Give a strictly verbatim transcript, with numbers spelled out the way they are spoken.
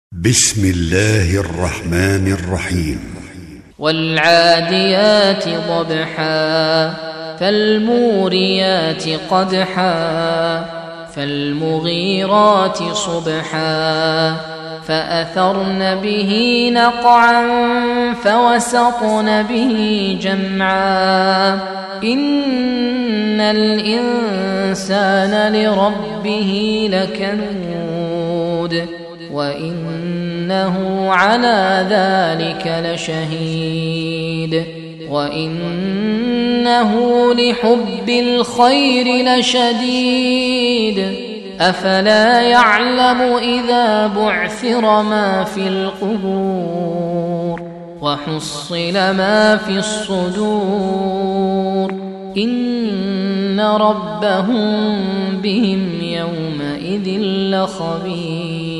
بسم الله الرحمن الرحيم. والعاديات ضبحا فالموريات قدحا فالمغيرات صبحا فأثرن به نقعا فوسطن به جمعا إن الإنسان لربه لكنود وإنه على ذلك لشهيد وإنه لحب الخير لشديد أفلا يعلم إذا بعثر ما في القبور وحصل ما في الصدور إن ربهم بهم يومئذ لخبير.